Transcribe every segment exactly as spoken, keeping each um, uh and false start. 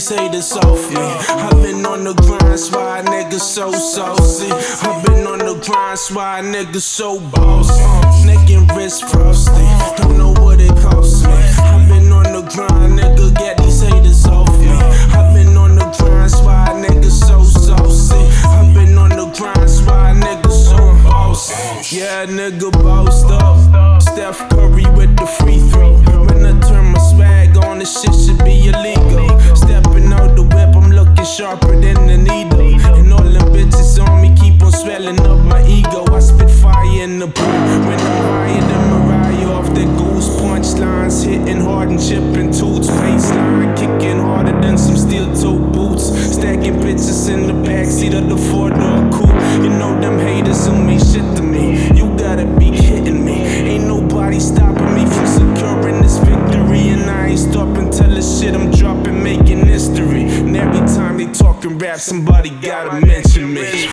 these haters off me. I've been on the grind, that's why niggas so saucy. I've been on the grind, that's why niggas so bossy. Uh, neck and wrist frosty, don't know what it costs me. I've been on the grind, nigga, get these haters off me. I've been on the grind, that's why niggas so saucy. I've been on the grind, that's why niggas so bossy. Yeah, nigga bossed up. Steph Curry with the free throw. When I turn my swag on, this shit should be illegal. Stepping out the whip, I'm looking sharper than the needle. And all them bitches on me keep on swelling up my ego. I spit fire in the booth when I'm higher than Mariah. Off the goose punchlines, hitting hard and chipping toots. Baseline kicking harder than some steel toe boots. Stacking bitches in the backseat of the four-door coupe. You know them haters who mean shit to me. You gotta be kidding me. Ain't nobody stopping me from securing this victory. And I ain't stopping till the shit I'm dropping, making history. And every time they talking rap, somebody gotta mention me.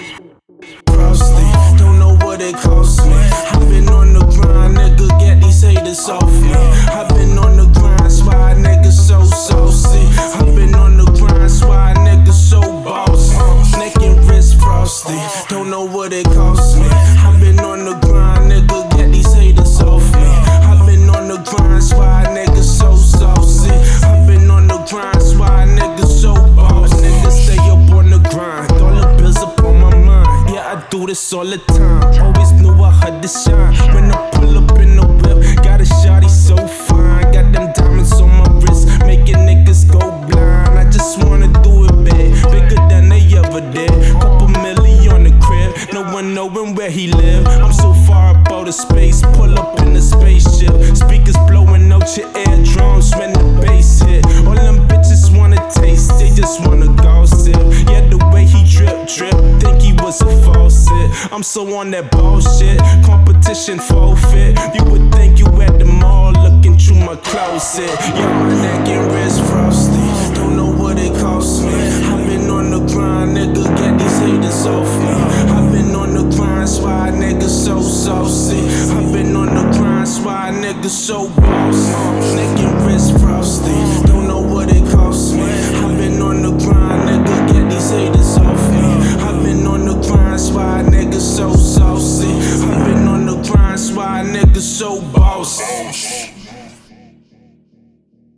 Frosty, don't know what it costs me. I've been on the grind, nigga, get these haters off me. I've been on the grind, that's why niggas so saucy. I've been on the grind, that's why niggas so bossy. Uh, neck and wrist frosty, don't know what it costs me. I've been on the grind, nigga, get these haters off me. I've been on the grind, that's why niggas so saucy. I've been on the grind, that's why niggas so bossy. Niggas stay up on the grind, dollar bills up on my mind. Yeah, I do this all the time. Always knew I had to shine. When I pull up in the whip, got a shawty so fine. Got them diamonds on my wrist, making niggas go blind. I just wanna do it big, bigger than they ever did. Couple million on the crib, no one knowing where he live. I'm so far up out of space, pull up in the spaceship. Speakers blowing out your eardrums when the bass hit. All them bitches wanna taste, they just wanna gossip. Yeah, the way he drip, drip, think he was a faucet. I'm so on that bullshit, competition forfeit. You would think you at the mall looking through my closet. Yeah, my neck and wrist frosty, don't know what it costs me. I've been on the grind, nigga, get these haters off me. I've been on the grind, that's why niggas so saucy. I've been on the grind, that's why niggas so bossy. Neck and wrist frosty,